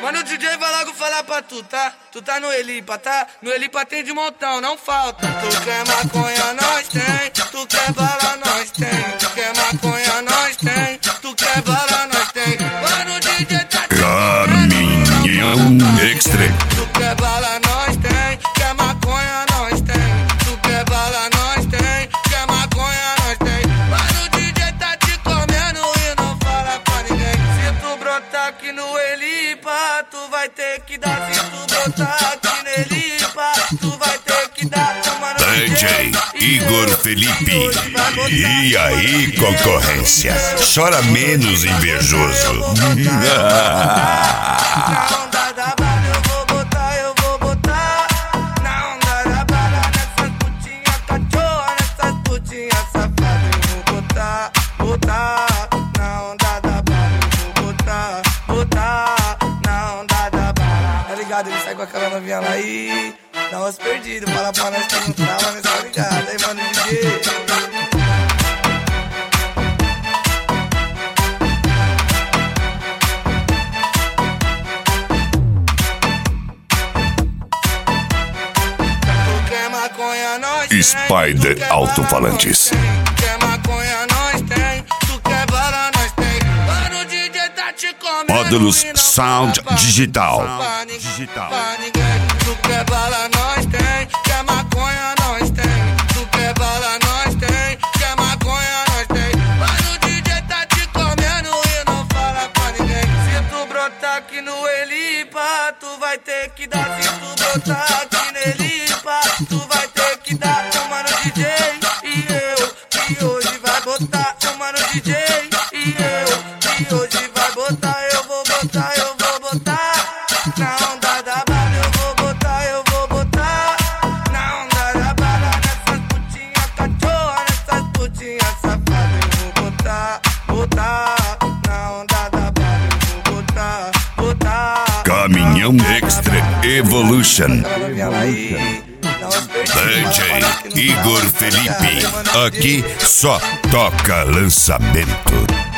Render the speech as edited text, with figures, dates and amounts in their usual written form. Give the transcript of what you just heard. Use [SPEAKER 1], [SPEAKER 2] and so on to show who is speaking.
[SPEAKER 1] Mano, o DJ vai logo falar pra tu, tá? Tu tá no Elipa, tá? No Elipa tem de montão, não falta. Tu quer maconha, nós tem. Tu quer bala, nós tem. Tu quer maconha, nós tem. Tu quer bala, nós tem. Mano, o DJ tá te
[SPEAKER 2] Caminhão Extreme.
[SPEAKER 1] Tu quer bala, nós tem. Quer maconha, nós tem. Tu quer bala, nós tem. Quer maconha, nós tem. Mano, o DJ tá te comendo e não fala pra ninguém. Se tu brotar aqui no Elipa, tu vai ter que dar. Se tu brotar aqui no Elipa, tu vai ter que dar. Mano,
[SPEAKER 2] DJ Igor Felipe. E aí, concorrência? Chora menos, invejoso.
[SPEAKER 1] Na onda da bala eu vou botar. Na onda da bala, nessas putinhas cachorra, nessas putinhas safadas eu vou botar. Na onda da bala eu vou botar. Na onda da bala. Tá ligado? Ele sai com aquela novinha lá e dá umas perdidas. Fala pra nós que não trava, nós tá ligado. Aí, mano, DJ.
[SPEAKER 2] Spider Alto-Falantes.
[SPEAKER 1] Quer maconha, nós tem. Tu quer bala, nós tem. Mano, o DJ tá te comendo.
[SPEAKER 2] Módulos Sound Digital.
[SPEAKER 1] Pra ninguém. Tu quer bala, nós tem. Quer maconha, nós tem. Tu quer bala, nós tem. Quer maconha, nós tem. Mano, o DJ tá te comendo e não fala pra ninguém. Se tu brotar aqui no Elipa, tu vai ter que dar. Se tu brotar aqui no Elipa, tu vai ter que dar. O mano DJ e eu, que hoje vai botar. O mano DJ e eu, que hoje vai botar. Eu vou botar. Na onda da bala eu vou botar. Na onda da bala, nessas putinhas cachorra, nessas putinhas safadas eu vou botar. Na onda da bala eu vou botar.
[SPEAKER 2] Caminhão Extreme Evolution. DJ Igor Felipe. Aqui só toca lançamento.